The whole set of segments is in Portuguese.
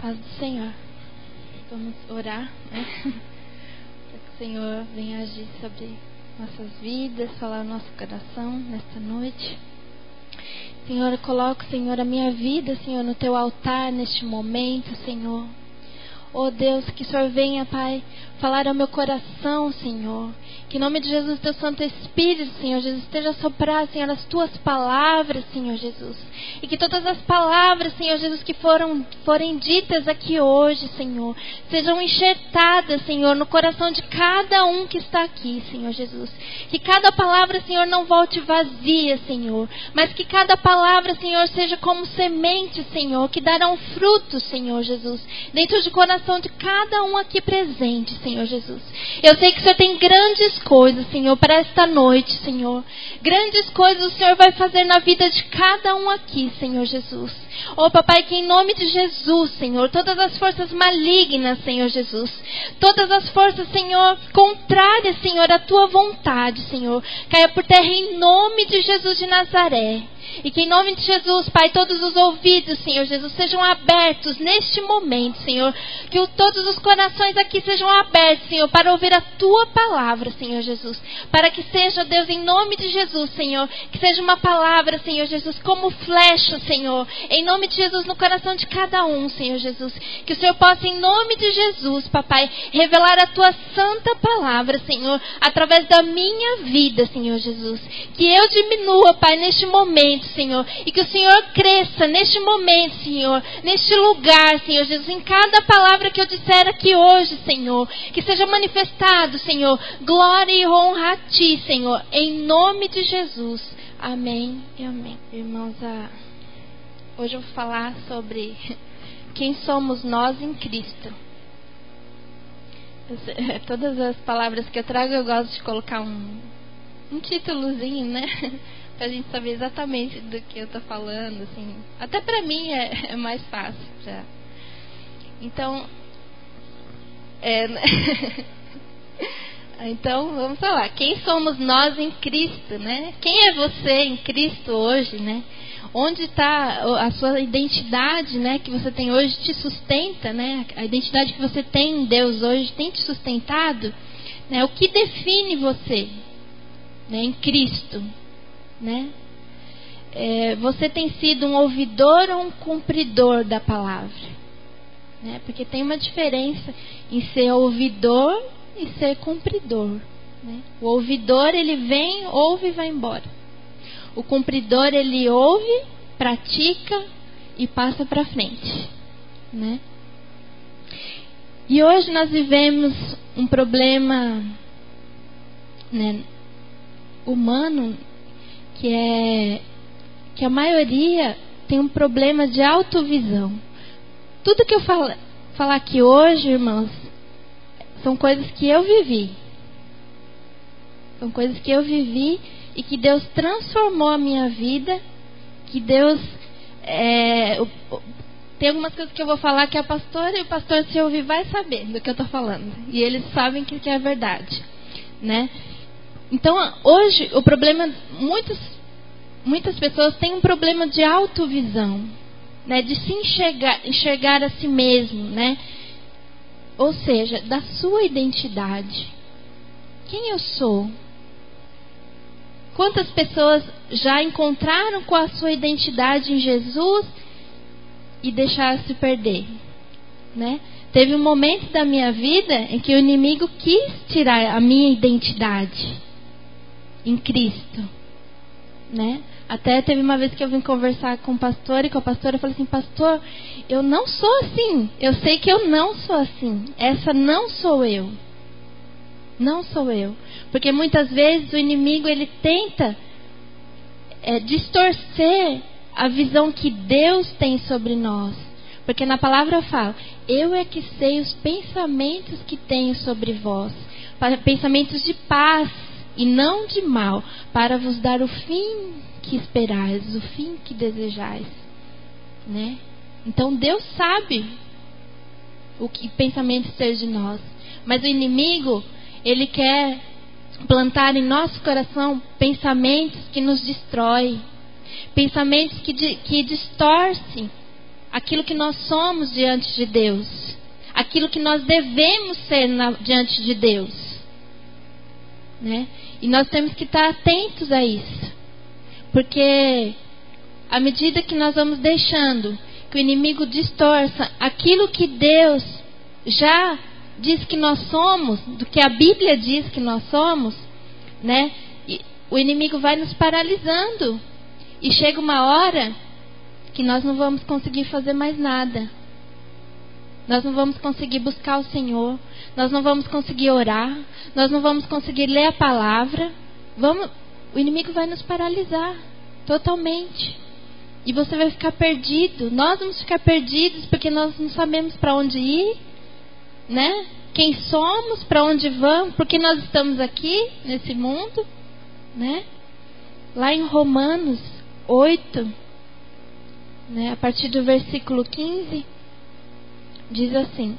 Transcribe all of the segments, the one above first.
Paz do Senhor. Vamos orar, né? Para que o Senhor venha agir sobre nossas vidas, falar no nosso coração nesta noite. Senhor, eu coloco, Senhor, a minha vida, Senhor, no Teu altar neste momento, Senhor. Oh Deus, que o Senhor venha, Pai, falar ao meu coração, Senhor. Que em nome de Jesus, Teu Santo Espírito, Senhor Jesus, esteja a soprar, Senhor, as Tuas palavras, Senhor Jesus. E que todas as palavras, Senhor Jesus, que forem ditas aqui hoje, Senhor, sejam enxertadas, Senhor, no coração de cada um que está aqui, Senhor Jesus. Que cada palavra, Senhor, não volte vazia, Senhor, mas que cada palavra, Senhor, seja como semente, Senhor, que darão frutos, Senhor Jesus, dentro do coração de cada um aqui presente, Senhor Jesus. Eu sei que o Senhor tem grandes coisas, Senhor, para esta noite, Senhor. Grandes coisas o Senhor vai fazer na vida de cada um aqui, Senhor Jesus. Oh, Papai, que em nome de Jesus, Senhor, todas as forças malignas, Senhor Jesus, todas as forças, Senhor, contrárias, Senhor, à Tua vontade, Senhor, caia por terra em nome de Jesus de Nazaré. E que em nome de Jesus, Pai, todos os ouvidos, Senhor Jesus, sejam abertos neste momento, Senhor. Que todos os corações aqui sejam abertos, Senhor, para ouvir a Tua palavra, Senhor Jesus. Para que seja, Deus, em nome de Jesus, Senhor, que seja uma palavra, Senhor Jesus, como flecha, Senhor, em nome de Jesus, no coração de cada um, Senhor Jesus. Que o Senhor possa, em nome de Jesus, Papai, revelar a Tua santa palavra, Senhor, através da minha vida, Senhor Jesus. Que eu diminua, Pai, neste momento, Senhor, e que o Senhor cresça neste momento, Senhor, neste lugar, Senhor Jesus, em cada palavra que eu disser aqui hoje, Senhor, que seja manifestado, Senhor, glória e honra a Ti, Senhor, em nome de Jesus. Amém e amém. Irmãos, hoje eu vou falar sobre quem somos nós em Cristo. Todas as palavras que eu trago, eu gosto de colocar um títulozinho, né? Pra gente saber exatamente do que eu tô falando, assim. Até pra mim é mais fácil já. Então, então, vamos falar. Quem somos nós em Cristo, né? Quem é você em Cristo hoje, né? Onde está a sua identidade, né? Que você tem hoje te sustenta, né? A identidade que você tem em Deus hoje tem te sustentado, né? O que define você, né? Em Cristo, né? Você tem sido um ouvidor ou um cumpridor da palavra, né? Porque tem uma diferença em ser ouvidor e ser cumpridor, né? O ouvidor, ele vem, ouve e vai embora. O cumpridor, ele ouve, pratica e passa para frente, né? E hoje nós vivemos um problema, né, humano, que a maioria tem um problema de autovisão. Tudo que eu falar aqui hoje, irmãos, são coisas que eu vivi. São coisas que eu vivi e que Deus transformou a minha vida. Que Deus... tem algumas coisas que eu vou falar que a pastora e o pastor, se ouvir, vai saber do que eu estou falando. E eles sabem que é verdade, né? Então, hoje, o problema... Muitas pessoas têm um problema de autovisão, né? De se enxergar a si mesmo, né? Ou seja, da sua identidade. Quem eu sou? Quantas pessoas já encontraram com a sua identidade em Jesus e deixaram se perder, né? Teve um momento da minha vida em que o inimigo quis tirar a minha identidade em Cristo, né? Até teve uma vez que eu vim conversar com o pastor e com a pastora, eu falei assim: pastor, eu não sou assim. Eu sei que eu não sou assim. Essa não sou eu. Não sou eu. Porque muitas vezes o inimigo, ele tenta distorcer a visão que Deus tem sobre nós. Porque na palavra fala: eu é que sei os pensamentos que tenho sobre vós, pensamentos de paz e não de mal, para vos dar o fim que esperais, o fim que desejais, né? Então Deus sabe o que pensamentos ter de nós, mas o inimigo, ele quer plantar em nosso coração pensamentos que nos destroem, pensamentos que distorcem aquilo que nós somos diante de Deus, aquilo que nós devemos ser diante de Deus, né? E nós temos que estar atentos a isso, porque à medida que nós vamos deixando que o inimigo distorça aquilo que Deus já diz que nós somos, do que a Bíblia diz que nós somos, né? E o inimigo vai nos paralisando, e chega uma hora que nós não vamos conseguir fazer mais nada. Nós não vamos conseguir buscar o Senhor, nós não vamos conseguir orar, nós não vamos conseguir ler a palavra. O inimigo vai nos paralisar totalmente. E você vai ficar perdido. Nós vamos ficar perdidos porque nós não sabemos para onde ir, né? Quem somos, para onde vamos, porque nós estamos aqui nesse mundo, né? Lá em Romanos 8, né, a partir do versículo 15, diz assim: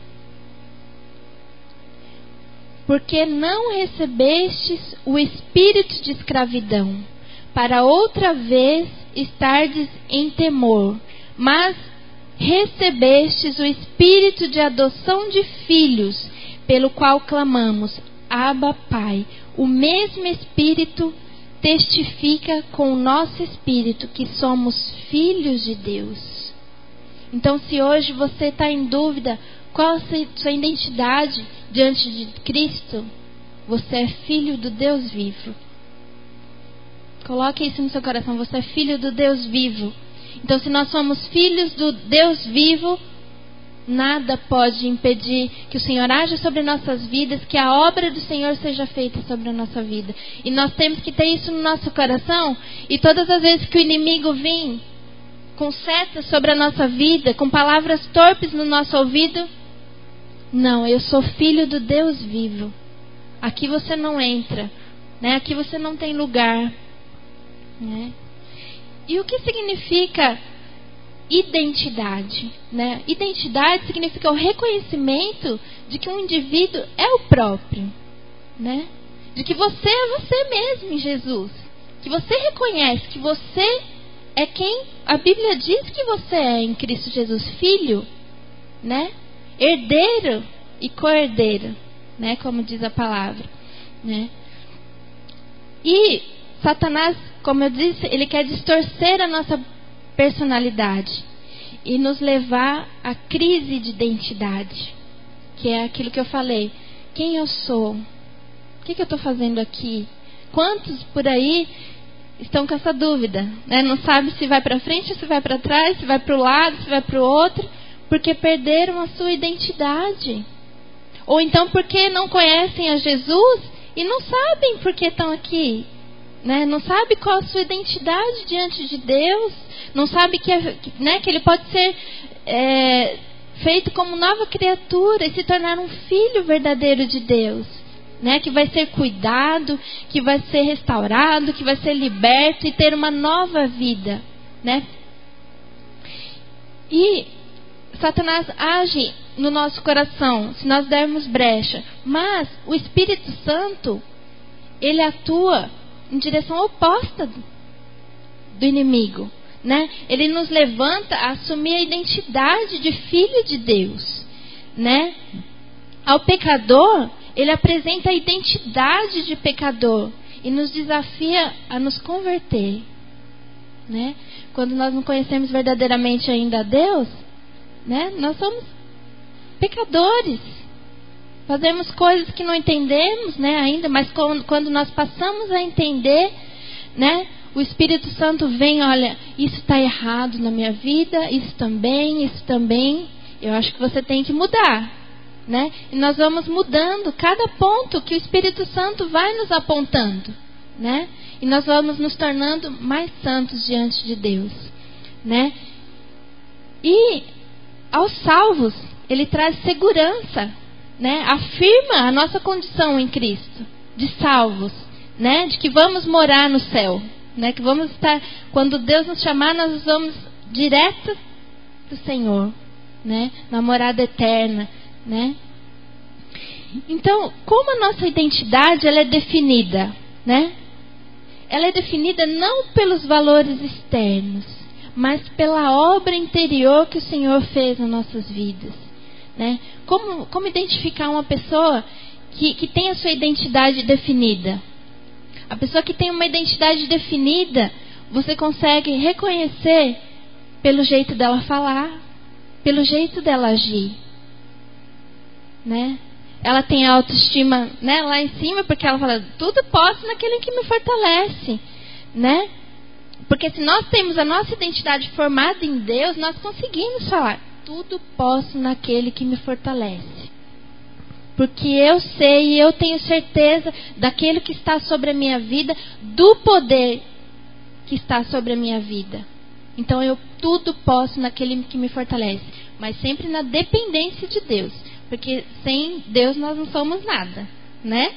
porque não recebestes o espírito de escravidão, para outra vez estardes em temor, mas recebestes o espírito de adoção de filhos, pelo qual clamamos, Abba, Pai. O mesmo Espírito testifica com o nosso espírito que somos filhos de Deus. Então, se hoje você está em dúvida qual a sua identidade diante de Cristo, você é filho do Deus vivo. Coloque isso no seu coração, você é filho do Deus vivo. Então, se nós somos filhos do Deus vivo, nada pode impedir que o Senhor haja sobre nossas vidas, que a obra do Senhor seja feita sobre a nossa vida. E nós temos que ter isso no nosso coração. E todas as vezes que o inimigo vem com setas sobre a nossa vida, com palavras torpes no nosso ouvido, não, eu sou filho do Deus vivo. Aqui você não entra, né? Aqui você não tem lugar, né? E o que significa identidade, né? Identidade significa o reconhecimento de que um indivíduo é o próprio, né? De que você é você mesmo em Jesus, que você reconhece que você é quem a Bíblia diz que você é em Cristo Jesus, filho, né? Herdeiro e co-herdeiro, né? Como diz a palavra, né? E Satanás, como eu disse, ele quer distorcer a nossa personalidade e nos levar à crise de identidade, que é aquilo que eu falei. Quem eu sou? O que eu estou fazendo aqui? Quantos por aí estão com essa dúvida, né? Não sabe se vai para frente, se vai para trás, se vai para o lado, se vai para o outro, porque perderam a sua identidade. Ou então porque não conhecem a Jesus e não sabem por que estão aqui, né? Não sabe qual a sua identidade diante de Deus, não sabe que ele pode ser feito como nova criatura e se tornar um filho verdadeiro de Deus, né? Que vai ser cuidado, que vai ser restaurado, que vai ser liberto e ter uma nova vida, né? E Satanás age no nosso coração se nós dermos brecha, mas o Espírito Santo, ele atua em direção oposta do inimigo, né? Ele nos levanta a assumir a identidade de filho de Deus, né? Ao pecador, ele apresenta a identidade de pecador e nos desafia a nos converter, né? Quando nós não conhecemos verdadeiramente ainda a Deus, né? Nós somos pecadores, fazemos coisas que não entendemos, né, ainda, mas quando nós passamos a entender, né, o Espírito Santo vem, olha, isso está errado na minha vida, isso também, eu acho que você tem que mudar, né? E nós vamos mudando cada ponto que o Espírito Santo vai nos apontando, né? E nós vamos nos tornando mais santos diante de Deus, né? E aos salvos, ele traz segurança, né? Afirma a nossa condição em Cristo, de salvos, né? De que vamos morar no céu, né? Que vamos estar, quando Deus nos chamar, nós vamos direto do Senhor, né? Na morada eterna, né? Então, como a nossa identidade ela é definida, né? Ela é definida não pelos valores externos, mas pela obra interior que o Senhor fez nas nossas vidas, né? Como identificar uma pessoa que tem a sua identidade definida? A pessoa que tem uma identidade definida, você consegue reconhecer pelo jeito dela falar, pelo jeito dela agir, né? Ela tem a autoestima, né, lá em cima, porque ela fala, tudo posso naquele que me fortalece, né? Porque se nós temos a nossa identidade formada em Deus, nós conseguimos falar, tudo posso naquele que me fortalece. Porque eu sei e eu tenho certeza daquele que está sobre a minha vida, do poder que está sobre a minha vida. Então eu tudo posso naquele que me fortalece. Mas sempre na dependência de Deus. Porque sem Deus nós não somos nada, né?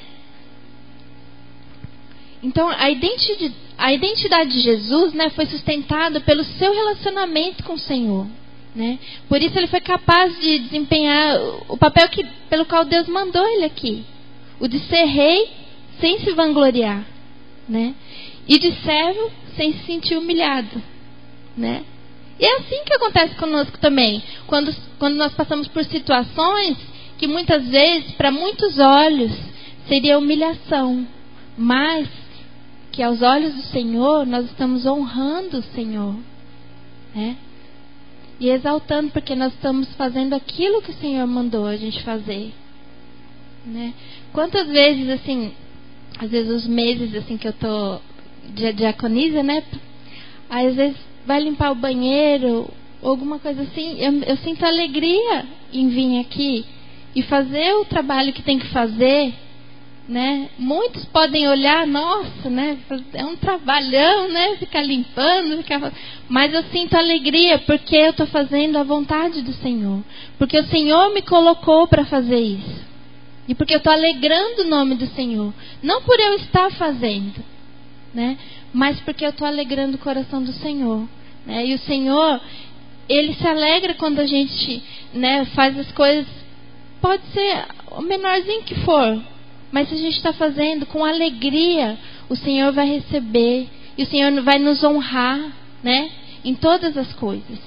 Então a identidade de Jesus, né, foi sustentada pelo seu relacionamento com o Senhor. Né? Por isso ele foi capaz de desempenhar o papel pelo qual Deus mandou ele aqui. O de ser rei sem se vangloriar, né? E de servo sem se sentir humilhado, né? E é assim que acontece conosco também. Quando nós passamos por situações que muitas vezes, para muitos olhos, seria humilhação. Mas que aos olhos do Senhor, nós estamos honrando o Senhor, né? E exaltando, porque nós estamos fazendo aquilo que o Senhor mandou a gente fazer, né? Quantas vezes, assim, às vezes os meses assim que eu tô de diaconisa, né? Aí, às vezes vai limpar o banheiro, ou alguma coisa assim, eu sinto alegria em vir aqui e fazer o trabalho que tem que fazer, né? Muitos podem olhar, nossa, né? É um trabalhão, né? Ficar limpando, mas eu sinto alegria porque eu estou fazendo a vontade do Senhor, porque o Senhor me colocou para fazer isso e porque eu estou alegrando o nome do Senhor, não por eu estar fazendo, né? Mas porque eu estou alegrando o coração do Senhor, né? E o Senhor, Ele se alegra quando a gente, né, faz as coisas, pode ser o menorzinho que for, mas se a gente está fazendo com alegria, o Senhor vai receber. E o Senhor vai nos honrar, né? Em todas as coisas.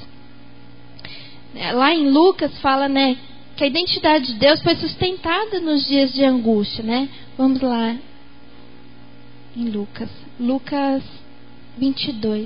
Lá em Lucas fala, né? Que a identidade de Deus foi sustentada nos dias de angústia, né? Vamos lá. Em Lucas. Lucas 22.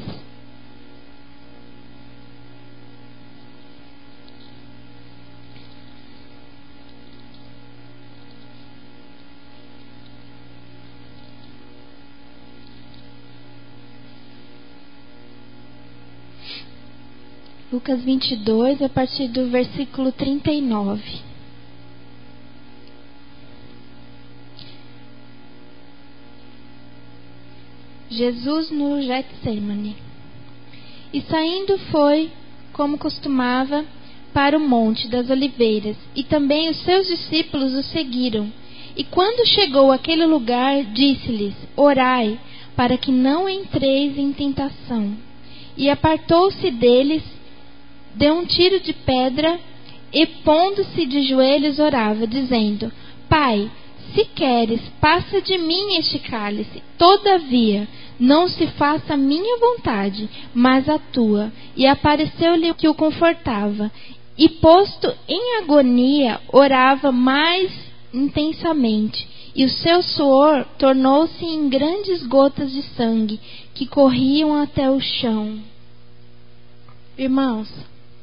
Lucas 22, a partir do versículo 39. Jesus no Getsemane. E saindo foi, como costumava, para o Monte das Oliveiras, e também os seus discípulos o seguiram. E quando chegou àquele lugar, disse-lhes, orai, para que não entreis em tentação. E apartou-se deles, deu um tiro de pedra e, pondo-se de joelhos, orava, dizendo, Pai, se queres, passa de mim este cálice. Todavia, não se faça a minha vontade, mas a tua. E apareceu-lhe o que o confortava. E, posto em agonia, orava mais intensamente. E o seu suor tornou-se em grandes gotas de sangue, que corriam até o chão. Irmãos,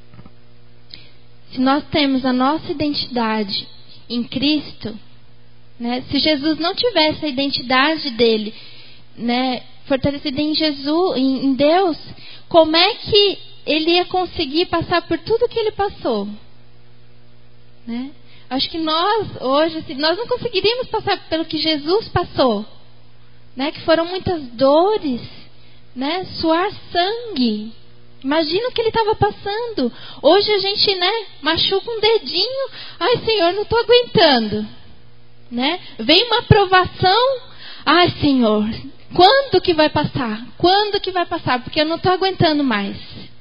se nós temos a nossa identidade em Cristo, né, se Jesus não tivesse a identidade dele, né, fortalecida em Jesus, em Deus, como é que ele ia conseguir passar por tudo que ele passou? Né? Acho que nós, hoje, assim, nós não conseguiríamos passar pelo que Jesus passou, né, que foram muitas dores, né, suar sangue. Imagina o que ele estava passando. Hoje a gente, né, machuca um dedinho. Ai, Senhor, não estou aguentando. Né? Vem uma aprovação. Ai, Senhor, quando que vai passar? Quando que vai passar? Porque eu não estou aguentando mais.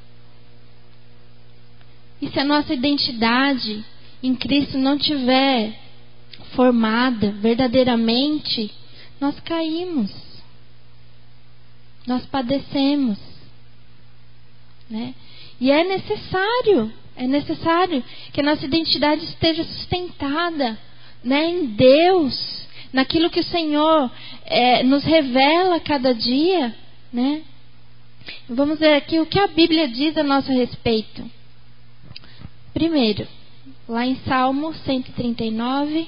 E se a nossa identidade em Cristo não tiver formada verdadeiramente, nós caímos. Nós padecemos. né? E é necessário que a nossa identidade esteja sustentada, né, em Deus, naquilo que o Senhor nos revela a cada dia, né? Vamos ver aqui o que a Bíblia diz a nosso respeito. Primeiro, lá em Salmo 139.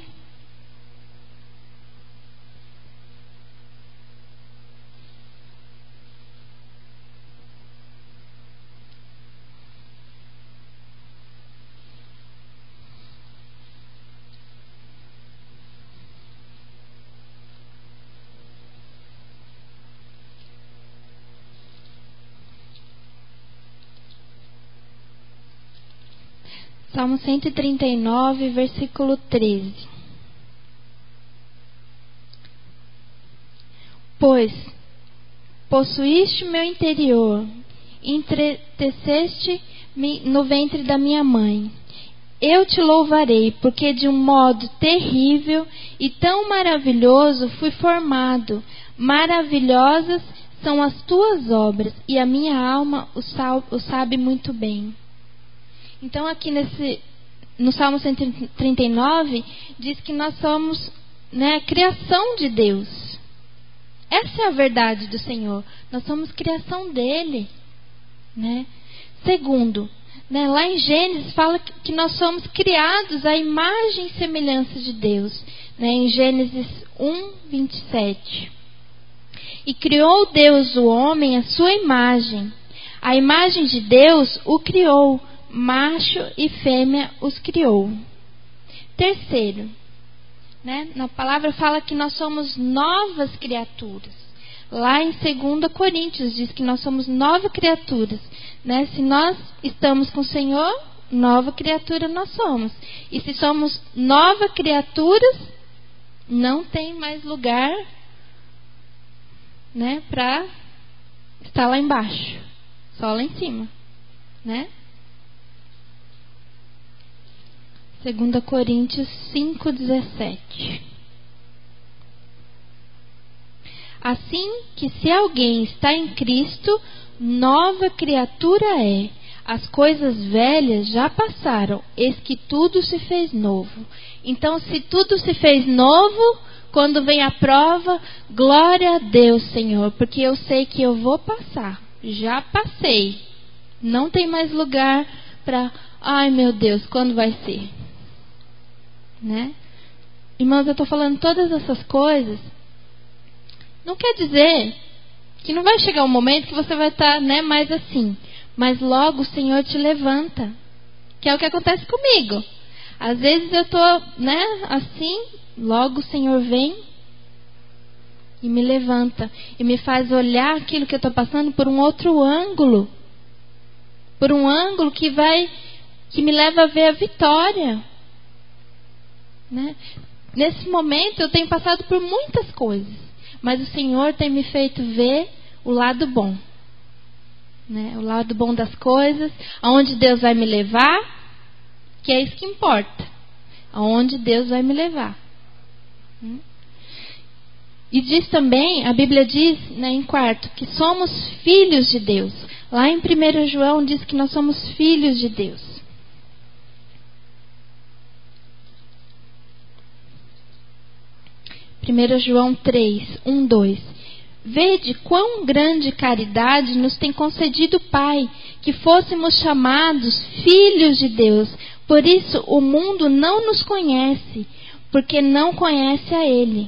Salmo 139, versículo 13. Pois possuíste meu interior, entreteceste-me no ventre da minha mãe. Eu te louvarei, porque de um modo terrível e tão maravilhoso fui formado. Maravilhosas são as tuas obras, e a minha alma o sabe muito bem. Então aqui no Salmo 139, diz que nós somos, né, criação de Deus. Essa é a verdade do Senhor. Nós somos criação dele, né? Segundo, né, lá em Gênesis fala que nós somos criados à imagem e semelhança de Deus, né, em Gênesis 1:27. E criou Deus o homem à sua imagem. A imagem de Deus o criou. Macho e fêmea os criou. Terceiro, né, na palavra fala que nós somos novas criaturas. Lá em 2 Coríntios diz que nós somos novas criaturas, né? Se nós estamos com o Senhor, nova criatura nós somos. E se somos novas criaturas, não tem mais lugar, né, para estar lá embaixo, só lá em cima, né? 2 Coríntios 5:17. Assim que se alguém está em Cristo, nova criatura é. As coisas velhas já passaram, eis que tudo se fez novo. Então, se tudo se fez novo, quando vem a prova, glória a Deus, Senhor, porque eu sei que eu vou passar. Já passei. Não tem mais lugar para, ai meu Deus, quando vai ser? Né? Irmãos, eu estou falando todas essas coisas. Não quer dizer que não vai chegar um momento que você vai estar, né, mais assim. Mas logo o Senhor te levanta. Que é o que acontece comigo. Às vezes eu estou, né, assim. Logo o Senhor vem e me levanta. E me faz olhar aquilo que eu estou passando por um outro ângulo. Por um ângulo que me leva a ver a vitória. Né? Nesse momento eu tenho passado por muitas coisas, mas o Senhor tem me feito ver o lado bom, né? O lado bom das coisas, aonde Deus vai me levar, que é isso que importa, aonde Deus vai me levar. E diz também, a Bíblia diz, né, em quarto, que somos filhos de Deus. Lá em 1 João diz que nós somos filhos de Deus. 1 João 3:1-2. Vede quão grande caridade nos tem concedido o Pai, que fôssemos chamados filhos de Deus. Por isso o mundo não nos conhece, porque não conhece a Ele.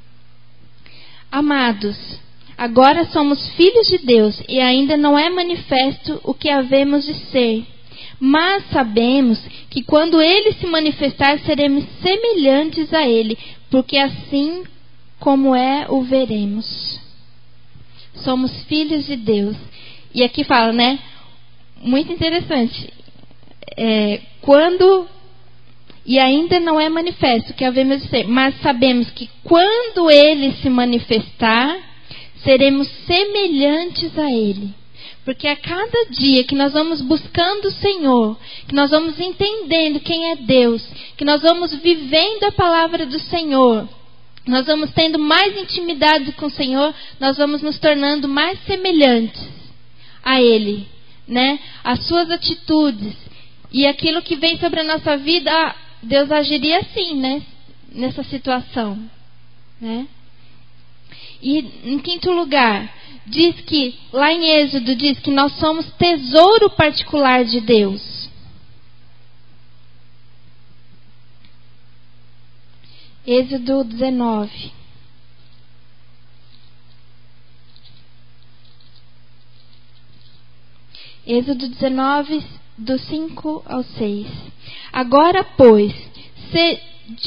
Amados, agora somos filhos de Deus e ainda não é manifesto o que havemos de ser. Mas sabemos que quando Ele se manifestar, seremos semelhantes a Ele, porque assim como é, o veremos. Somos filhos de Deus. E aqui fala, né? Muito interessante. E ainda não é manifesto o que havemos de ser, mas sabemos que quando Ele se manifestar, seremos semelhantes a Ele. Porque a cada dia que nós vamos buscando o Senhor, que nós vamos entendendo quem é Deus, que nós vamos vivendo a palavra do Senhor, nós vamos tendo mais intimidade com o Senhor, nós vamos nos tornando mais semelhantes a Ele, né, as suas atitudes e aquilo que vem sobre a nossa vida, Deus agiria assim, né, nessa situação, né? E em quinto lugar, diz que, lá em Êxodo, diz que nós somos tesouro particular de Deus. Êxodo 19. Êxodo 19, do 5 ao 6. Agora, pois, se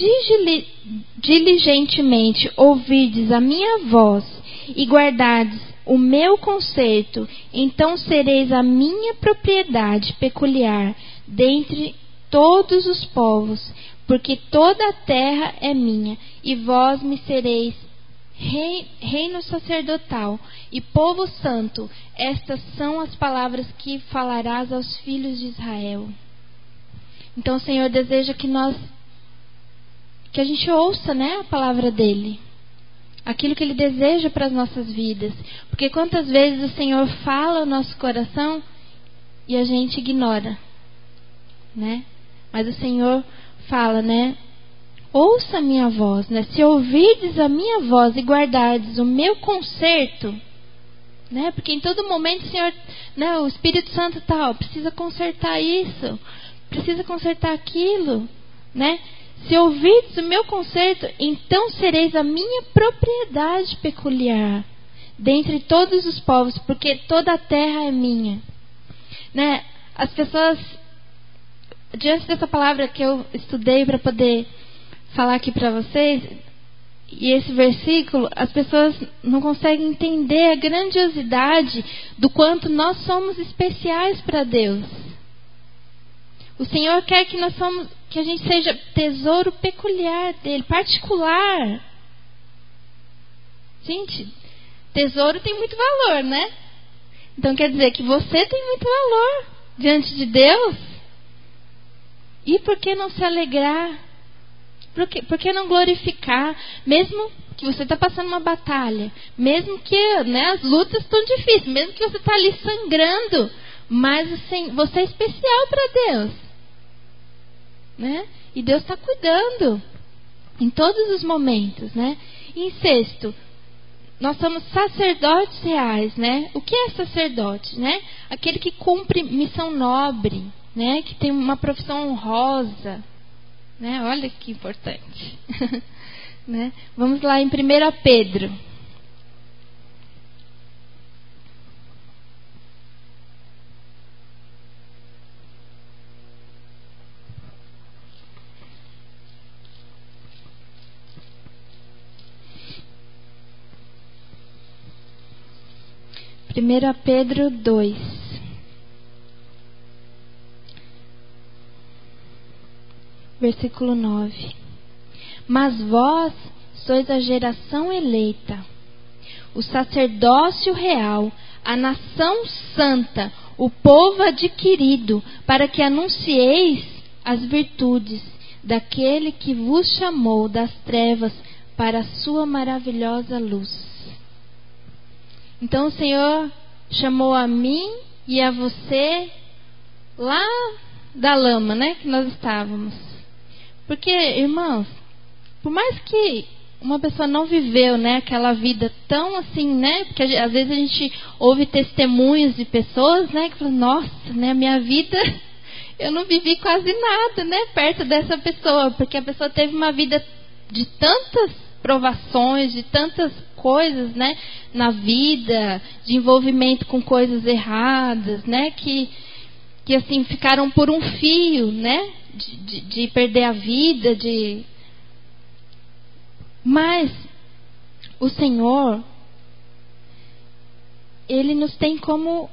diligentemente ouvirdes a minha voz e guardardes o meu concerto, então sereis a minha propriedade peculiar dentre todos os povos, porque toda a terra é minha, e vós me sereis reino sacerdotal e povo santo. Estas são as palavras que falarás aos filhos de Israel. Então o Senhor deseja que a gente ouça, né, a palavra dele, aquilo que ele deseja para as nossas vidas. Porque quantas vezes o Senhor fala ao nosso coração e a gente ignora, né? Mas o Senhor fala, né? Ouça a minha voz, né? Se ouvirdes a minha voz e guardardes o meu concerto, né? Porque em todo momento o Senhor, né, o Espírito Santo precisa consertar isso, precisa consertar aquilo, né? Se ouvirdes o meu concerto, então sereis a minha propriedade peculiar dentre todos os povos, porque toda a terra é minha, né? As pessoas, diante dessa palavra que eu estudei para poder falar aqui para vocês, e esse versículo, as pessoas não conseguem entender a grandiosidade do quanto nós somos especiais para Deus. O Senhor quer que que a gente seja tesouro peculiar dele, particular. Gente, tesouro tem muito valor, né? Então quer dizer que você tem muito valor diante de Deus. E por que não se alegrar? Por que não glorificar? Mesmo que você está passando uma batalha, mesmo que, né, as lutas estão difíceis, mesmo que você está ali sangrando, mas assim, você é especial para Deus, né? E Deus está cuidando em todos os momentos, né? E em sexto, nós somos sacerdotes reais, né? O que é sacerdote, né? Aquele que cumpre missão nobre, né? Que tem uma profissão honrosa, né? Olha que importante. Né? Vamos lá em 1 Pedro. Primeira Pedro 2. Versículo 9. Mas vós sois a geração eleita, o sacerdócio real, a nação santa, o povo adquirido, para que anuncieis as virtudes daquele que vos chamou das trevas para a sua maravilhosa luz. Então o Senhor chamou a mim e a você lá da lama, né, que nós estávamos. Porque, irmãos, por mais que uma pessoa não viveu, né, aquela vida tão assim, né, porque às vezes a gente ouve testemunhos de pessoas, né, que falam, nossa, né, a minha vida, eu não vivi quase nada, né, perto dessa pessoa, porque a pessoa teve uma vida de tantas provações, de tantas coisas, né, na vida, de envolvimento com coisas erradas, né, que assim ficaram por um fio, né, de perder a vida, Mas o Senhor, Ele nos tem como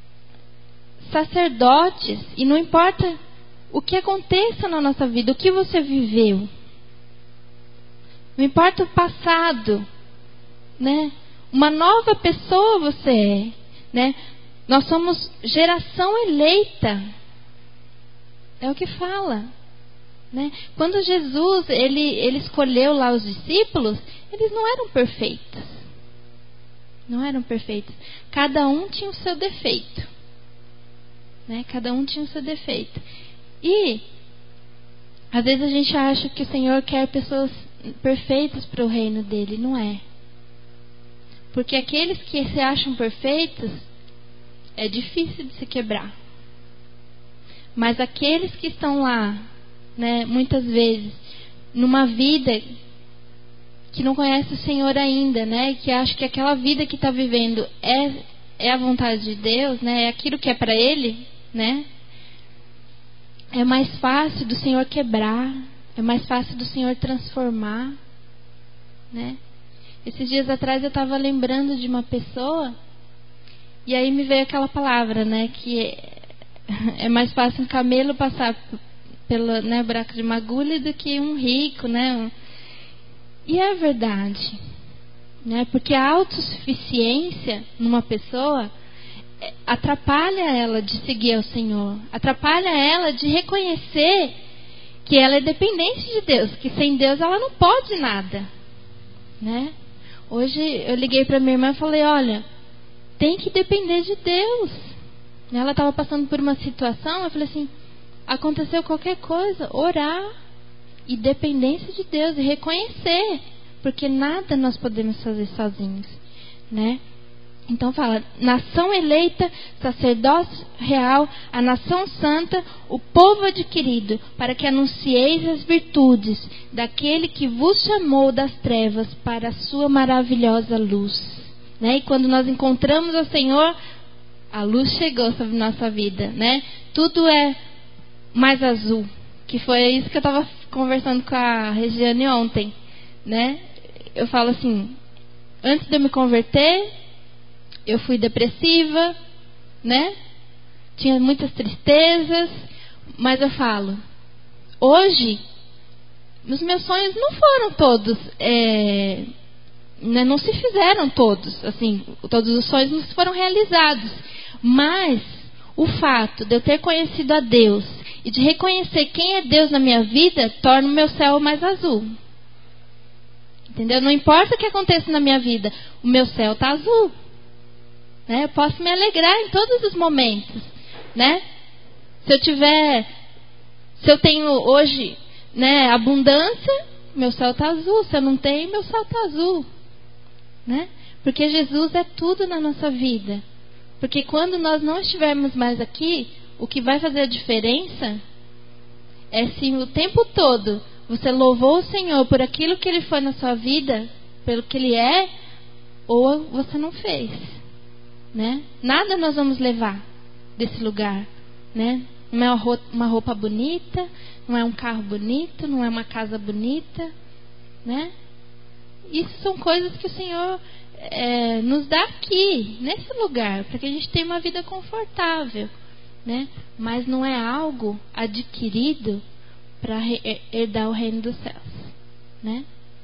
sacerdotes, e não importa o que aconteça na nossa vida, o que você viveu, não importa o passado, né? Uma nova pessoa você é, né? Nós somos geração eleita, é o que fala, né? Quando Jesus ele escolheu lá os discípulos, eles não eram perfeitos, cada um tinha o seu defeito, né? Cada um tinha o seu defeito. E às vezes a gente acha que o Senhor quer pessoas perfeitas para o reino dele. Não é. Porque aqueles que se acham perfeitos, é difícil de se quebrar. Mas aqueles que estão lá, né, muitas vezes, numa vida que não conhece o Senhor ainda, né, que acha que aquela vida que está vivendo é a vontade de Deus, né, é aquilo que é para Ele, né, é mais fácil do Senhor quebrar, é mais fácil do Senhor transformar, né. Esses dias atrás eu estava lembrando de uma pessoa, e aí me veio aquela palavra, né, que é mais fácil um camelo passar pelo, né, buraco de uma agulha do que um rico, né. E é verdade, né, porque a autossuficiência numa pessoa atrapalha ela de seguir ao Senhor, atrapalha ela de reconhecer que ela é dependente de Deus, que sem Deus ela não pode nada, né. Hoje eu liguei para minha irmã e falei, olha, tem que depender de Deus. Ela estava passando por uma situação, eu falei assim, aconteceu qualquer coisa, orar e dependência de Deus e reconhecer, porque nada nós podemos fazer sozinhos, né? Então fala, nação eleita, sacerdócio real, a nação santa, o povo adquirido, para que anuncieis as virtudes daquele que vos chamou das trevas para a sua maravilhosa luz. Né? E quando nós encontramos o Senhor, a luz chegou sobre nossa vida, né? Tudo é mais azul, que foi isso que eu estava conversando com a Regiane ontem, né? Eu falo assim, antes de eu me converter, eu fui depressiva, né? Tinha muitas tristezas, mas eu falo, hoje, os meus sonhos não foram todos, não se fizeram todos, assim, todos os sonhos não foram realizados, mas o fato de eu ter conhecido a Deus e de reconhecer quem é Deus na minha vida, torna o meu céu mais azul. Entendeu? Não importa o que aconteça na minha vida, o meu céu está azul. Né? Eu posso me alegrar em todos os momentos, né? Se eu tenho hoje, né, abundância, meu céu está azul. Se eu não tenho, meu céu está azul, né? Porque Jesus é tudo na nossa vida. Porque quando nós não estivermos mais aqui, o que vai fazer a diferença é se o tempo todo você louvou o Senhor por aquilo que Ele foi na sua vida, pelo que Ele é, ou você não fez. Né? Nada nós vamos levar desse lugar, né? Não é uma roupa bonita, não é um carro bonito, não é uma casa bonita, né? Isso são coisas que o Senhor nos dá aqui, nesse lugar, para que a gente tenha uma vida confortável, né? Mas não é algo adquirido para herdar o reino dos céus, né?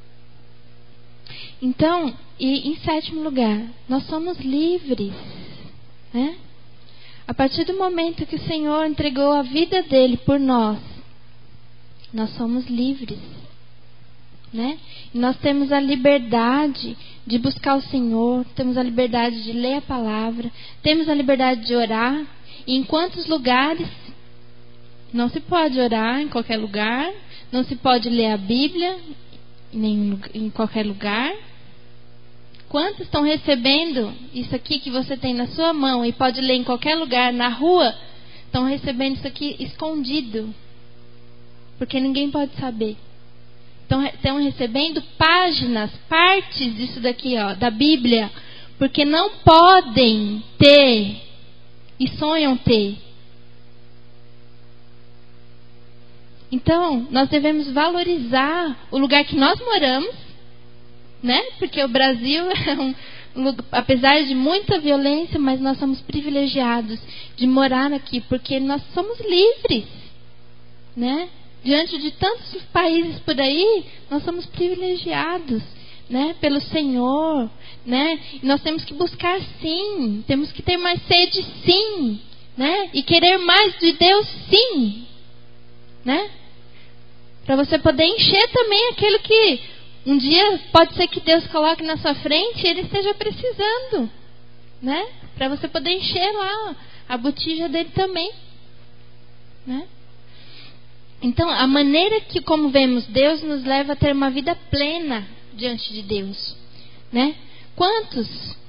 Então, e em sétimo lugar, nós somos livres, né? A partir do momento que o Senhor entregou a vida dele por nós, nós somos livres, né? E nós temos a liberdade de buscar o Senhor, temos a liberdade de ler a palavra, temos a liberdade de orar. E em quantos lugares não se pode orar? Em qualquer lugar. Não se pode ler a Bíblia em qualquer lugar. Quantos estão recebendo isso aqui que você tem na sua mão e pode ler em qualquer lugar, na rua, estão recebendo isso aqui escondido, porque ninguém pode saber. Estão recebendo páginas, partes disso daqui, ó, da Bíblia, porque não podem ter e sonham ter. Então, nós devemos valorizar o lugar que nós moramos, né? Porque o Brasil é apesar de muita violência, mas nós somos privilegiados de morar aqui, porque nós somos livres, né? Diante de tantos países por aí, nós somos privilegiados, né? Pelo Senhor, né? E nós temos que buscar sim, temos que ter mais sede sim, né? E querer mais de Deus sim, né? Para você poder encher também aquilo que um dia pode ser que Deus coloque na sua frente e Ele esteja precisando, né? Para você poder encher lá a botija dele também, né? Então, a maneira que como vemos Deus nos leva a ter uma vida plena diante de Deus, né? Quantos,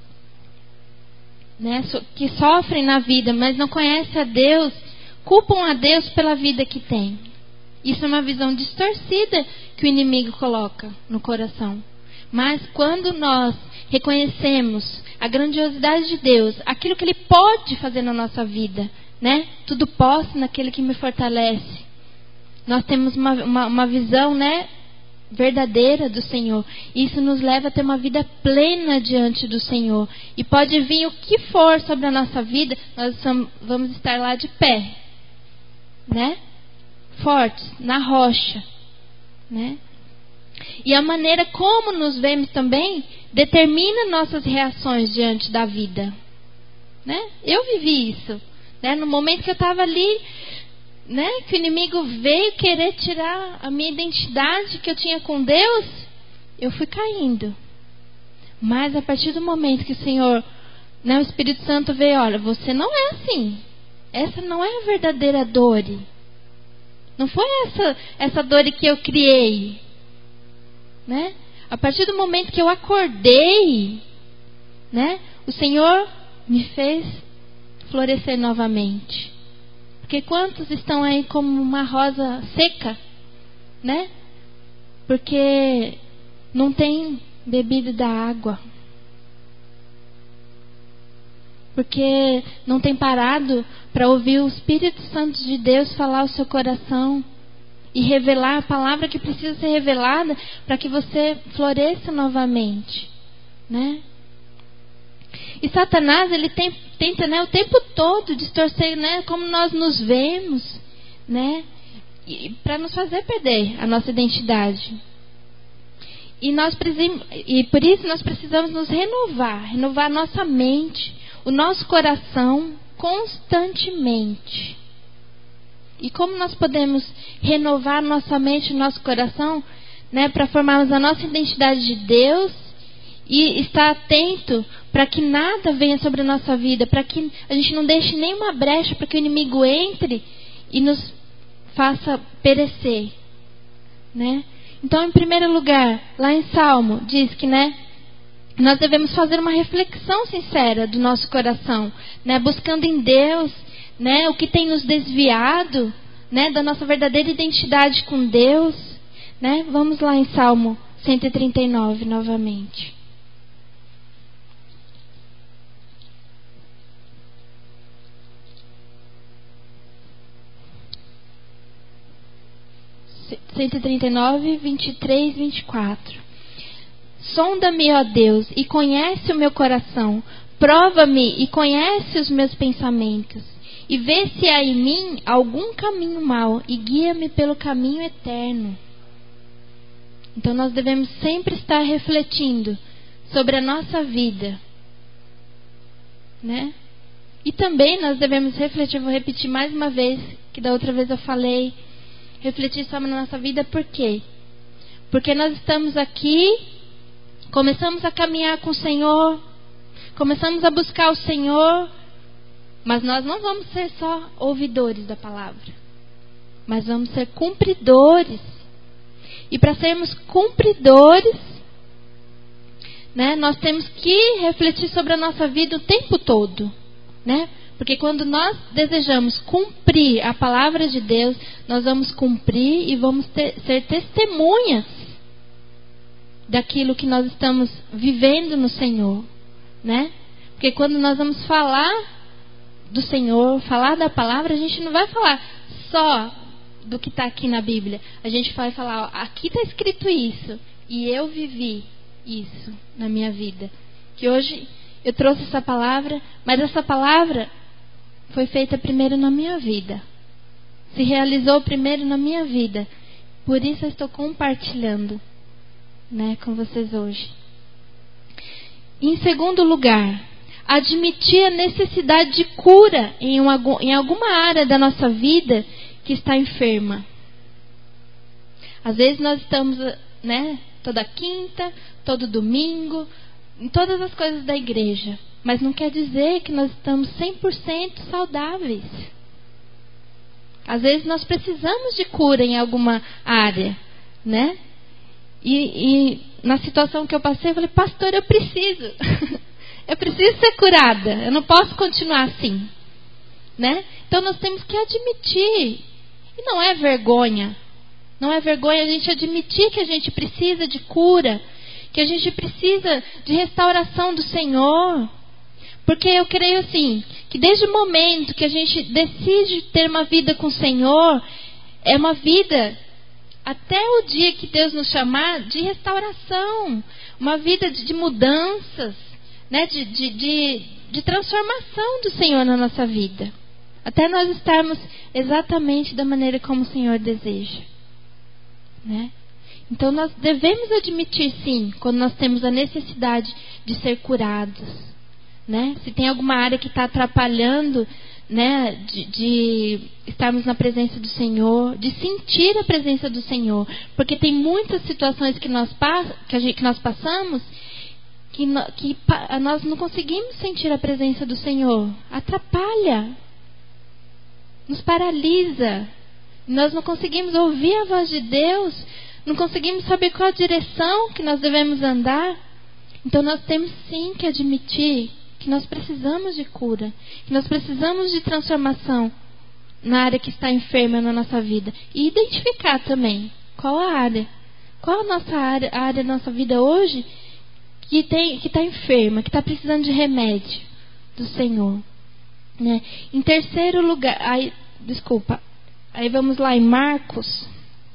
né, que sofrem na vida, mas não conhecem a Deus, culpam a Deus pela vida que tem. Isso é uma visão distorcida que o inimigo coloca no coração. Mas quando nós reconhecemos a grandiosidade de Deus, aquilo que Ele pode fazer na nossa vida, né? Tudo posso naquele que me fortalece. Nós temos uma visão, né, verdadeira do Senhor. Isso nos leva a ter uma vida plena diante do Senhor. E pode vir o que for sobre a nossa vida, nós vamos estar lá de pé, né? Fortes, na rocha, né? E a maneira como nos vemos também determina nossas reações diante da vida, né? Eu vivi isso, né? No momento que eu estava ali, né, que o inimigo veio querer tirar a minha identidade que eu tinha com Deus, eu fui caindo. Mas a partir do momento que o Senhor, né, o Espírito Santo veio, olha, você não é assim. Essa não é a verdadeira dor. Não foi essa dor que eu criei, né? A partir do momento que eu acordei, né, o Senhor me fez florescer novamente. Porque quantos estão aí como uma rosa seca, né? Porque não tem bebido da água. Porque não tem parado para ouvir o Espírito Santo de Deus falar ao seu coração e revelar a palavra que precisa ser revelada para que você floresça novamente, né? E Satanás, ele tenta, né, o tempo todo distorcer, né, como nós nos vemos, né, para nos fazer perder a nossa identidade. E por isso nós precisamos nos renovar a nossa mente, o nosso coração constantemente. E como nós podemos renovar nossa mente e nosso coração, né, para formarmos a nossa identidade de Deus e estar atento para que nada venha sobre a nossa vida, para que a gente não deixe nenhuma brecha para que o inimigo entre e nos faça perecer, né? Então, em primeiro lugar, lá em Salmo, diz que, né, nós devemos fazer uma reflexão sincera do nosso coração, né, buscando em Deus, né, o que tem nos desviado, né, da nossa verdadeira identidade com Deus, né? Vamos lá em Salmo 139 novamente. - 139, 23, 24. Sonda-me, ó Deus, e conhece o meu coração. Prova-me e conhece os meus pensamentos. E vê se há em mim algum caminho mau e guia-me pelo caminho eterno. Então nós devemos sempre estar refletindo sobre a nossa vida, né? E também nós devemos refletir, vou repetir mais uma vez, que da outra vez eu falei, refletir sobre a nossa vida. Por quê? Porque nós estamos aqui, começamos a caminhar com o Senhor, começamos a buscar o Senhor, mas nós não vamos ser só ouvidores da palavra, mas vamos ser cumpridores. E para sermos cumpridores, né, nós temos que refletir sobre a nossa vida o tempo todo, né? Porque quando nós desejamos cumprir a palavra de Deus, nós vamos cumprir e vamos ser testemunhas daquilo que nós estamos vivendo no Senhor, né? Porque quando nós vamos falar do Senhor, falar da palavra, a gente não vai falar só do que está aqui na Bíblia. A gente vai falar, ó, aqui está escrito isso, e eu vivi isso na minha vida. Que hoje eu trouxe essa palavra, mas essa palavra foi feita primeiro na minha vida. Se realizou primeiro na minha vida. Por isso eu estou compartilhando, né, com vocês hoje. Em segundo lugar, admitir a necessidade de cura em alguma área da nossa vida que está enferma. Às vezes nós estamos, né, toda quinta, todo domingo, em todas as coisas da igreja, mas não quer dizer que nós estamos 100% saudáveis. Às vezes nós precisamos de cura em alguma área, né? E na situação que eu passei, eu falei, pastor, eu preciso. Eu preciso ser curada. Eu não posso continuar assim, né? Então nós temos que admitir. E não é vergonha. Não é vergonha a gente admitir que a gente precisa de cura, que a gente precisa de restauração do Senhor. Porque eu creio assim, que desde o momento que a gente decide ter uma vida com o Senhor, é uma vida, até o dia que Deus nos chamar, de restauração. Uma vida de mudanças, né? de transformação do Senhor na nossa vida. Até nós estarmos exatamente da maneira como o Senhor deseja, né? Então nós devemos admitir sim, quando nós temos a necessidade de ser curados, né? Se tem alguma área que está atrapalhando, né, de estarmos na presença do Senhor, de sentir a presença do Senhor, porque tem muitas situações que nós passamos que nós não conseguimos sentir a presença do Senhor. Atrapalha, nos paralisa. Nós não conseguimos ouvir a voz de Deus, não conseguimos saber qual a direção que nós devemos andar. Então nós temos sim que admitir que nós precisamos de cura, que nós precisamos de transformação na área que está enferma na nossa vida. E identificar também qual a área da nossa vida hoje que está enferma, que está precisando de remédio do Senhor, né? Em terceiro lugar, aí vamos lá em Marcos.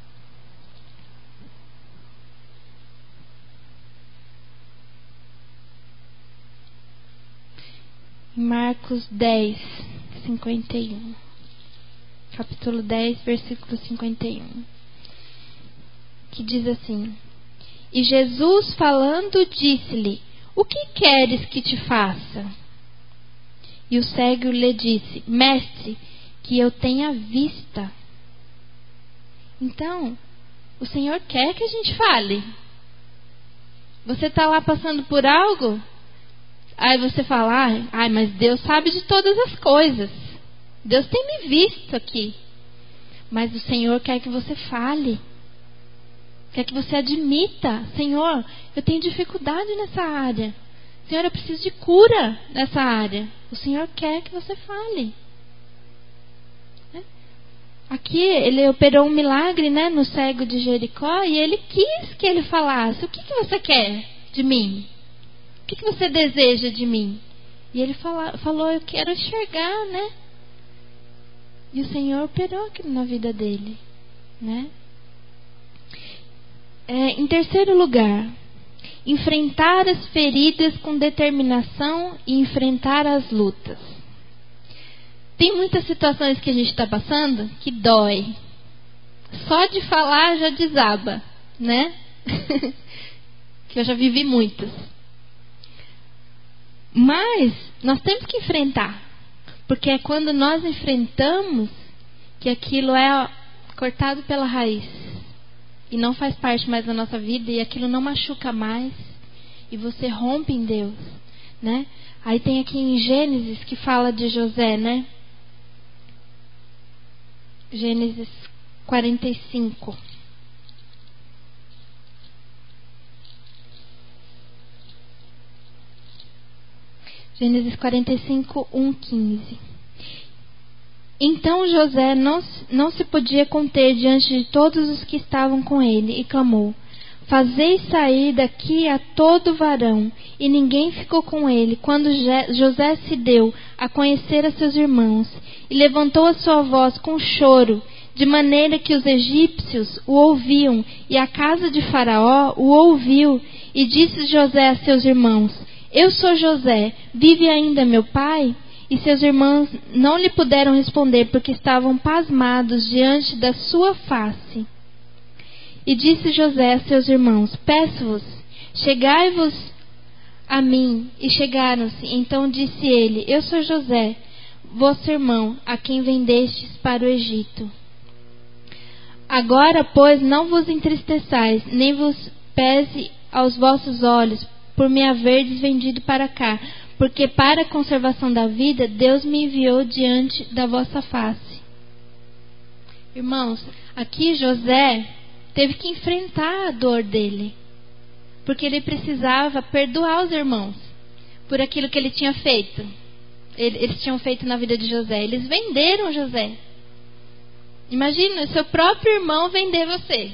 Marcos 10, 51. Capítulo 10, versículo 51. Que diz assim: E Jesus falando disse-lhe: O que queres que te faça? E o cego lhe disse: Mestre, que eu tenha vista. Então, o Senhor quer que a gente fale. Você está lá passando por algo? Aí você fala, mas Deus sabe de todas as coisas. Deus tem me visto aqui. Mas o Senhor quer que você fale. Quer que você admita: Senhor, eu tenho dificuldade nessa área. Senhor, eu preciso de cura nessa área. O Senhor quer que você fale. Aqui ele operou um milagre, né, no cego de Jericó, e ele quis que ele falasse: O que você quer de mim? O que você deseja de mim? E ele falou: Eu quero enxergar, né? E o Senhor operou aqui na vida dele, né? Em terceiro lugar, enfrentar as feridas com determinação e enfrentar as lutas. Tem muitas situações que a gente está passando que dói. Só de falar já desaba, né? Que eu já vivi muitas. Mas nós temos que enfrentar, porque é quando nós enfrentamos que aquilo é cortado pela raiz e não faz parte mais da nossa vida, e aquilo não machuca mais e você rompe em Deus, né? Aí tem aqui em Gênesis que fala de José, né? Gênesis 45. Gênesis 45, 1:15. Então José não se podia conter diante de todos os que estavam com ele, e clamou: Fazei sair daqui a todo varão. E ninguém ficou com ele, quando José se deu a conhecer a seus irmãos, e levantou a sua voz com choro, de maneira que os egípcios o ouviam, e a casa de Faraó o ouviu. E disse José a seus irmãos: Eu sou José, vive ainda meu pai? E seus irmãos não lhe puderam responder, porque estavam pasmados diante da sua face. E disse José a seus irmãos: Peço-vos, chegai-vos a mim. E chegaram-se. Então disse ele: Eu sou José, vosso irmão, a quem vendestes para o Egito. Agora, pois, não vos entristeçais, nem vos pese aos vossos olhos, por me haverdes vendido para cá, porque para a conservação da vida, Deus me enviou diante da vossa face. Irmãos, aqui José teve que enfrentar a dor dele, porque ele precisava perdoar os irmãos por aquilo que ele tinha feito. Eles tinham feito na vida de José. Eles venderam José. Imagina, seu próprio irmão vender você,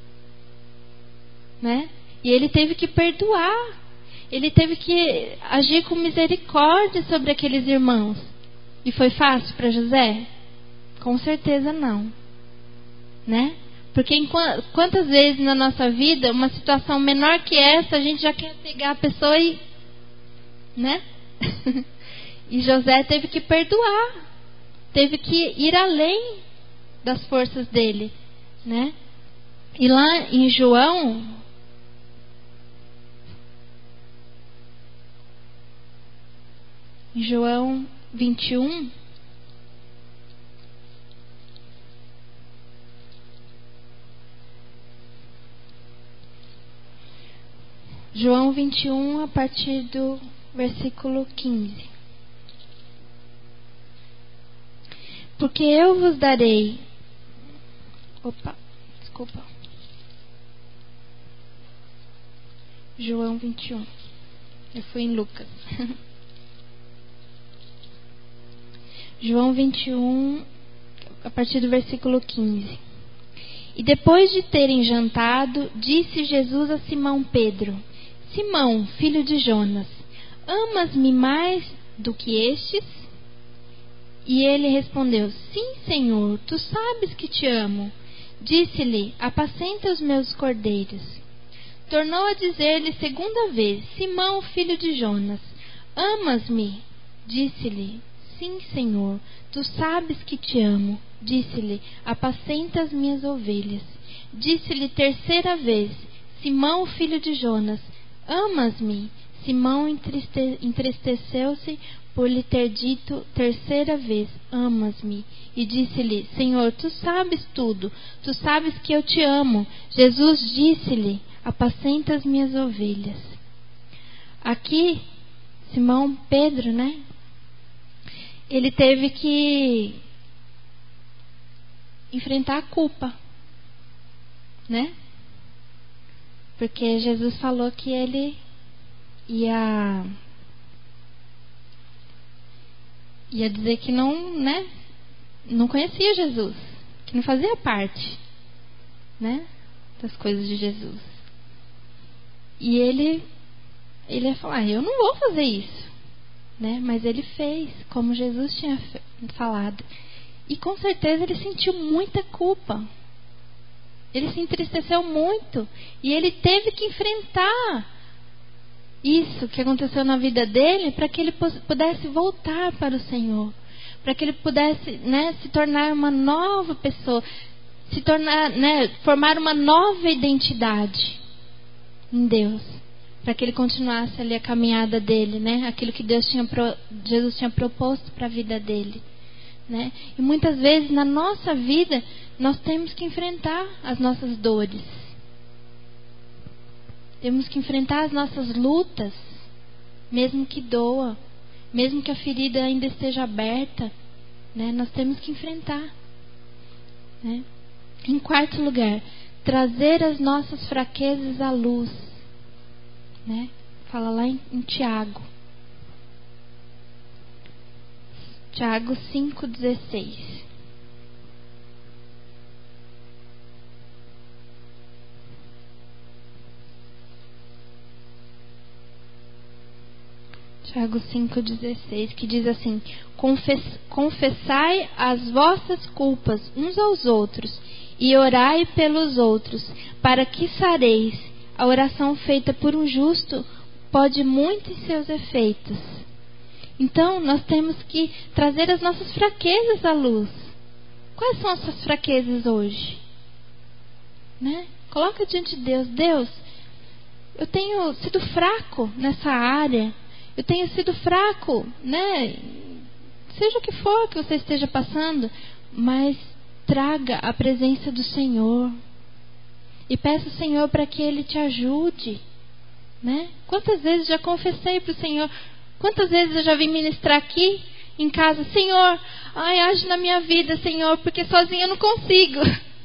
né? E ele teve que perdoar. Ele teve que agir com misericórdia sobre aqueles irmãos. E foi fácil para José? Com certeza não, né? Porque quantas vezes na nossa vida, uma situação menor que essa, a gente já quer pegar a pessoa e, né? E José teve que perdoar, teve que ir além das forças dele, né? E lá em João 21, João 21, a partir do versículo 15. Porque eu vos darei... João 21. Eu fui em Lucas. João 21, a partir do versículo 15. E depois de terem jantado, disse Jesus a Simão Pedro: Simão, filho de Jonas, amas-me mais do que estes? E ele respondeu: Sim, Senhor, tu sabes que te amo. Disse-lhe: Apacenta os meus cordeiros. Tornou a dizer-lhe segunda vez: Simão, filho de Jonas, amas-me? Disse-lhe: Sim, Senhor, tu sabes que te amo. Disse-lhe: Apacenta as minhas ovelhas. Disse-lhe terceira vez: Simão, filho de Jonas, amas-me? Simão entristeceu-se por lhe ter dito terceira vez: Amas-me? E disse-lhe: Senhor, tu sabes tudo, tu sabes que eu te amo. Jesus disse-lhe: Apacenta as minhas ovelhas. Aqui, Simão Pedro, né? Ele teve que enfrentar a culpa, né? Porque Jesus falou que ele ia dizer que não, né? Não conhecia Jesus, que não fazia parte, né? Das coisas de Jesus. E ele ia falar: eu não vou fazer isso, né? Mas ele fez como Jesus tinha falado. E com certeza ele sentiu muita culpa. Ele se entristeceu muito. E ele teve que enfrentar isso que aconteceu na vida dele para que ele pudesse voltar para o Senhor. Para que ele pudesse, né, se tornar uma nova pessoa. Se tornar, né, formar uma nova identidade em Deus. Para que ele continuasse ali a caminhada dele, né? Aquilo que Jesus tinha proposto para a vida dele, né? E muitas vezes na nossa vida nós temos que enfrentar as nossas dores. Temos que enfrentar as nossas lutas, mesmo que doa, mesmo que a ferida ainda esteja aberta, né? Nós temos que enfrentar, né? Em quarto lugar, trazer as nossas fraquezas à luz, né? Fala lá em Tiago 5,16. Tiago 5,16, que diz assim: confessai as vossas culpas uns aos outros e orai pelos outros, para que sareis. A oração feita por um justo pode muito em seus efeitos. Então, nós temos que trazer as nossas fraquezas à luz. Quais são as suas fraquezas hoje? Né? Coloca diante de Deus: Deus, eu tenho sido fraco nessa área. Eu tenho sido fraco, né? Seja o que for que você esteja passando, mas traga a presença do Senhor. E peça ao Senhor para que Ele te ajude, né? Quantas vezes já confessei para o Senhor: Quantas vezes eu já vim ministrar aqui em casa, Senhor, age na minha vida, Senhor, porque sozinha eu não consigo.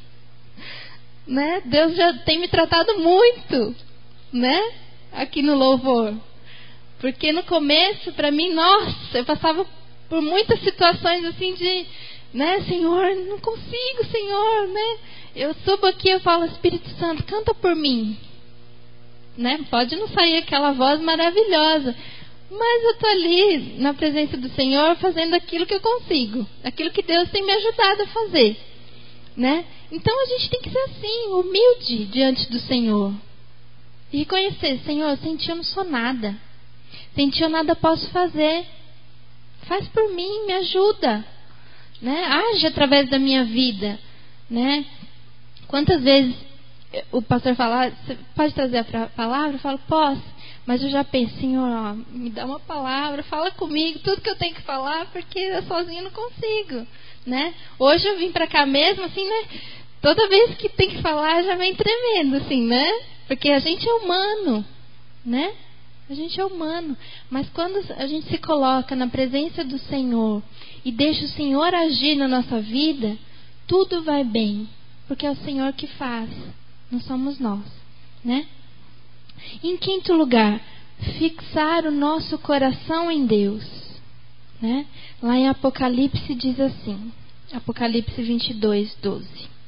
Né? Deus já tem me tratado muito, né? Aqui no louvor. Porque no começo, para mim, nossa, eu passava por muitas situações assim de, né, Senhor, não consigo, Senhor, né? Eu subo aqui e eu falo, Espírito Santo, canta por mim. Né? Pode não sair aquela voz maravilhosa, mas eu tô ali na presença do Senhor fazendo aquilo que eu consigo, aquilo que Deus tem me ajudado a fazer, né? Então a gente tem que ser assim, humilde diante do Senhor e reconhecer, Senhor, sem ti eu não sou nada, sem ti eu nada posso fazer, faz por mim, me ajuda, né? Age através da minha vida, né? Quantas vezes o pastor fala, você pode trazer a palavra? Eu falo, posso. Mas eu já penso, Senhor, ó, me dá uma palavra, fala comigo, tudo que eu tenho que falar, porque eu sozinha não consigo, né? Hoje eu vim pra cá mesmo, assim, né? Toda vez que tem que falar, já vem tremendo, assim, né? Porque a gente é humano, né? A gente é humano. Mas quando a gente se coloca na presença do Senhor e deixa o Senhor agir na nossa vida, tudo vai bem. Porque é o Senhor que faz. Não somos nós, né? Em quinto lugar, fixar o nosso coração em Deus, né? Lá em Apocalipse diz assim, Apocalipse 22, 12.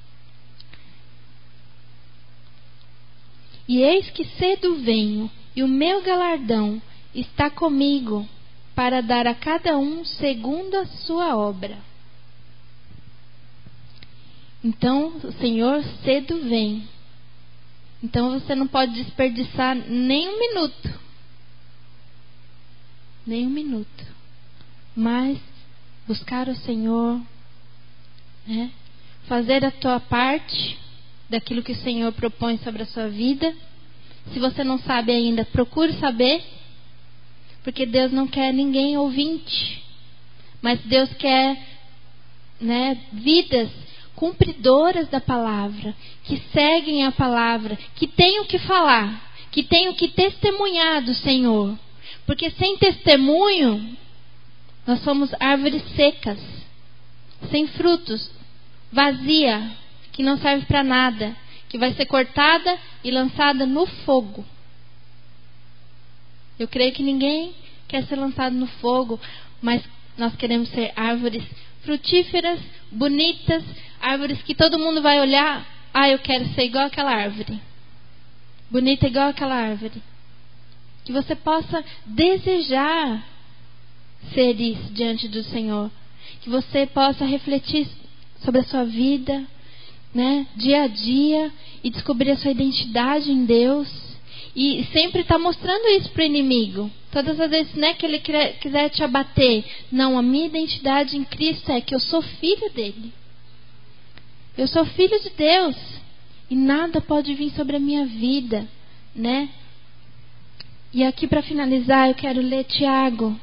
E eis que cedo venho, e o meu galardão está comigo, para dar a cada um segundo a sua obra. Então, o Senhor cedo vem. Então você não pode desperdiçar nem um minuto. Nem um minuto. Mas buscar o Senhor, né? Fazer a tua parte daquilo que o Senhor propõe sobre a sua vida. Se você não sabe ainda, procure saber. Porque Deus não quer ninguém ouvinte. Mas Deus quer, né, vidas cumpridoras da palavra, que seguem a palavra, que têm o que falar, que têm o que testemunhar do Senhor. Porque sem testemunho, nós somos árvores secas, sem frutos, vazia, que não serve para nada, que vai ser cortada e lançada no fogo. Eu creio que ninguém quer ser lançado no fogo, mas nós queremos ser árvores frutíferas, bonitas, árvores que todo mundo vai olhar, eu quero ser igual aquela árvore, bonita igual aquela árvore. Que você possa desejar ser isso diante do Senhor, que você possa refletir sobre a sua vida, né, dia a dia, e descobrir a sua identidade em Deus, e sempre estar mostrando isso para o inimigo. Todas as vezes, né, que ele quiser te abater, não, a minha identidade em Cristo é que eu sou filho dele. Eu sou filho de Deus. E nada pode vir sobre a minha vida, né? E aqui para finalizar, eu quero ler Tiago.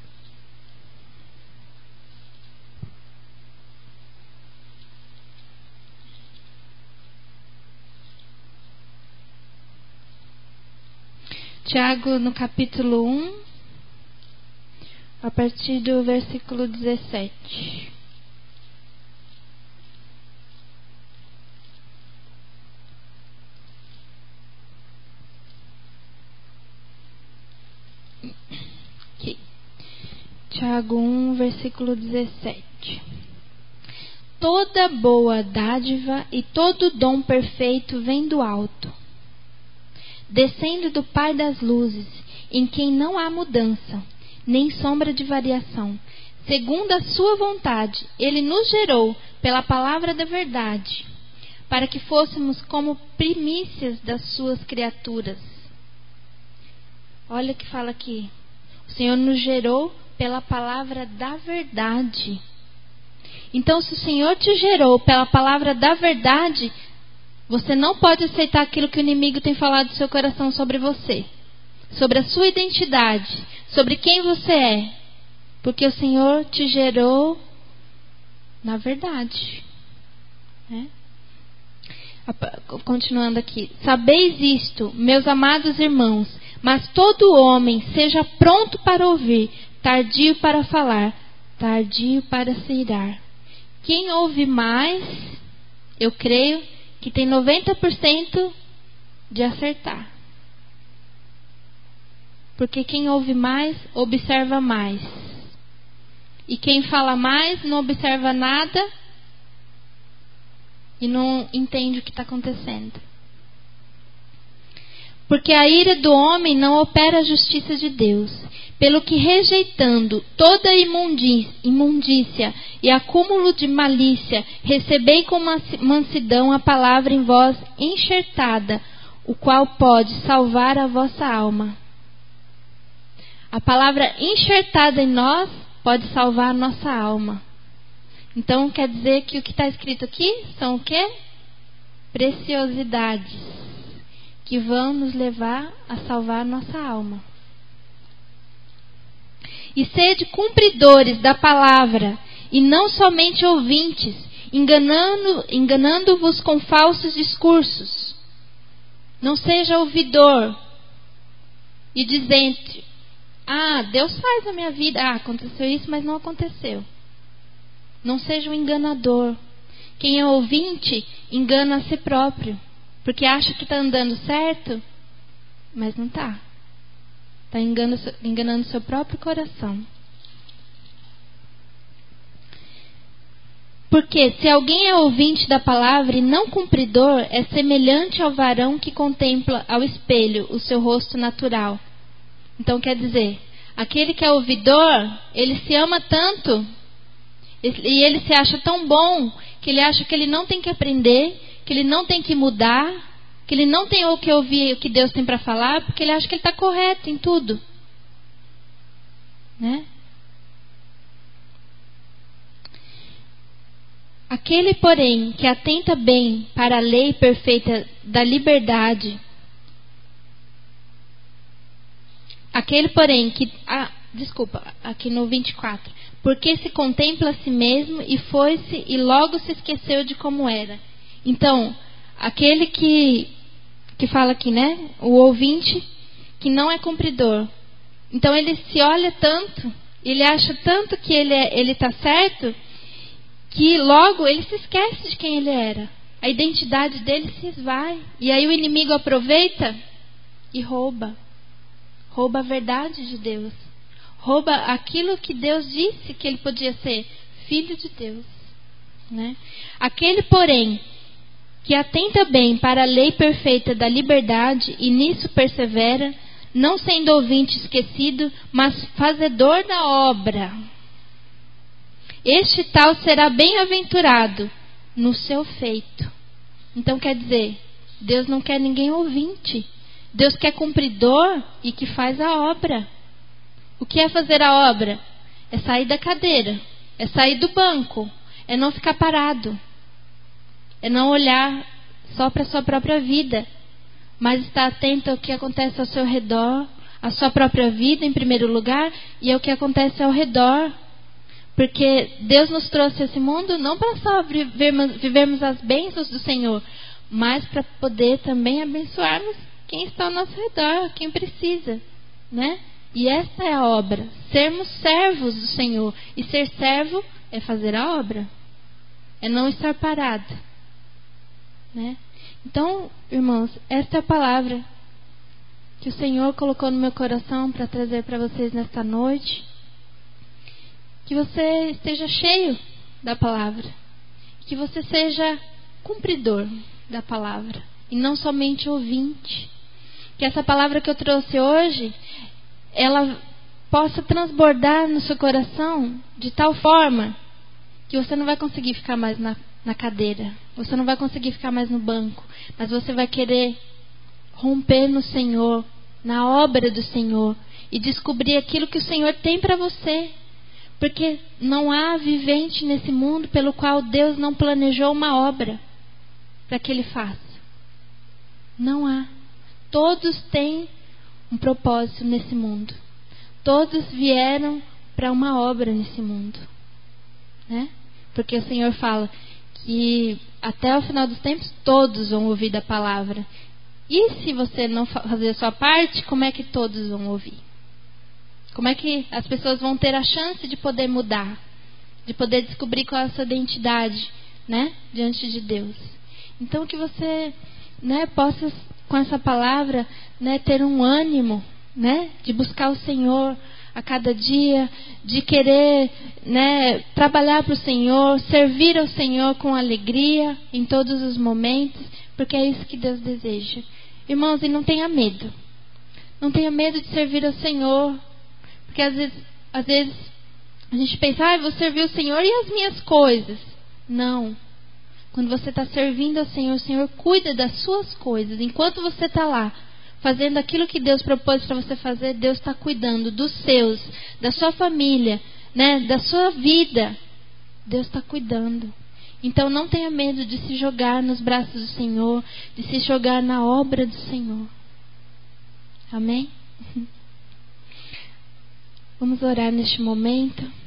Tiago no capítulo 1, a partir do versículo 17. Aqui. Tiago 1, versículo 17. Toda boa dádiva e todo dom perfeito vem do alto, descendo do Pai das luzes, em quem não há mudança, nem sombra de variação. Segundo a sua vontade, Ele nos gerou pela palavra da verdade, para que fôssemos como primícias das suas criaturas. Olha o que fala aqui. O Senhor nos gerou pela palavra da verdade. Então, se o Senhor te gerou pela palavra da verdade, você não pode aceitar aquilo que o inimigo tem falado do seu coração sobre você, sobre a sua identidade, sobre quem você é, porque o Senhor te gerou na verdade, né? Continuando aqui. Sabeis isto, meus amados irmãos, Mas todo homem seja pronto para ouvir, tardio para falar, tardio para se irar. Quem ouve mais, eu creio que tem 90% de acertar. Porque quem ouve mais, observa mais. E quem fala mais, não observa nada e não entende o que está acontecendo. Porque a ira do homem não opera a justiça de Deus. Pelo que, rejeitando toda imundícia e acúmulo de malícia, recebei com mansidão a palavra em vós enxertada, o qual pode salvar a vossa alma. A palavra enxertada em nós pode salvar a nossa alma. Então quer dizer que o que está escrito aqui são o quê? Preciosidades que vão nos levar a salvar a nossa alma. E sede cumpridores da palavra, e não somente ouvintes, enganando-vos com falsos discursos. Não seja ouvidor e dizente: Deus faz na minha vida. Aconteceu isso, mas não aconteceu. Não seja um enganador. Quem é ouvinte, engana a si próprio. Porque acha que está andando certo, mas não está. Está enganando seu próprio coração. Porque se alguém é ouvinte da palavra e não cumpridor, é semelhante ao varão que contempla ao espelho o seu rosto natural. Então quer dizer, aquele que é ouvidor, ele se ama tanto e ele se acha tão bom que ele acha que ele não tem que aprender, que ele não tem que mudar, que ele não tem que ouvir o que Deus tem para falar, porque ele acha que ele está correto em tudo, né? Aquele, porém, que atenta bem para a lei perfeita da liberdade, aquele, porém, que... aqui no 24. Porque se contempla a si mesmo e foi-se e logo se esqueceu de como era. Então, aquele que fala aqui, né? O ouvinte que não é cumpridor. Então ele se olha tanto, ele acha tanto que ele está certo, que logo ele se esquece de quem ele era. A identidade dele se esvai. E aí o inimigo aproveita e rouba. Rouba a verdade de Deus. Rouba aquilo que Deus disse que ele podia ser, filho de Deus, né? Aquele, porém, que atenta bem para a lei perfeita da liberdade e nisso persevera, não sendo ouvinte esquecido, mas fazedor da obra, este tal será bem-aventurado no seu feito. Então quer dizer, Deus não quer ninguém ouvinte. Deus quer cumpridor e que faz a obra. O que é fazer a obra? É sair da cadeira, é sair do banco, é não ficar parado, é não olhar só para a sua própria vida, mas estar atento ao que acontece ao seu redor, a sua própria vida em primeiro lugar e ao que acontece ao redor. Porque Deus nos trouxe a esse mundo não para só vivermos as bênçãos do Senhor, mas para poder também abençoarmos quem está ao nosso redor, quem precisa, né? E essa é a obra, sermos servos do Senhor. E ser servo é fazer a obra, é não estar parado, né? Então, irmãos, esta é a palavra que o Senhor colocou no meu coração para trazer para vocês nesta noite. Que você esteja cheio da palavra, que você seja cumpridor da palavra e não somente ouvinte. Que essa palavra que eu trouxe hoje, ela possa transbordar no seu coração de tal forma que você não vai conseguir ficar mais na cadeira, você não vai conseguir ficar mais no banco, mas você vai querer romper no Senhor, na obra do Senhor e descobrir aquilo que o Senhor tem para você. Porque não há vivente nesse mundo pelo qual Deus não planejou uma obra para que Ele faça. Não há. Todos têm um propósito nesse mundo. Todos vieram para uma obra nesse mundo, né? Porque o Senhor fala que até o final dos tempos todos vão ouvir da palavra. E se você não fazer a sua parte, como é que todos vão ouvir? Como é que as pessoas vão ter a chance de poder mudar? De poder descobrir qual é a sua identidade, né? Diante de Deus. Então que você, né, possa, com essa palavra, né, ter um ânimo, né, de buscar o Senhor a cada dia, de querer, né, trabalhar para o Senhor, servir ao Senhor com alegria em todos os momentos, porque é isso que Deus deseja. Irmãos, e não tenha medo. Não tenha medo de servir ao Senhor, porque às vezes a gente pensa, vou servir o Senhor e as minhas coisas. Não. Quando você está servindo ao Senhor, o Senhor cuida das suas coisas. Enquanto você está lá, fazendo aquilo que Deus propôs para você fazer, Deus está cuidando dos seus, da sua família, né, da sua vida. Deus está cuidando. Então não tenha medo de se jogar nos braços do Senhor, de se jogar na obra do Senhor. Amém? Vamos orar neste momento.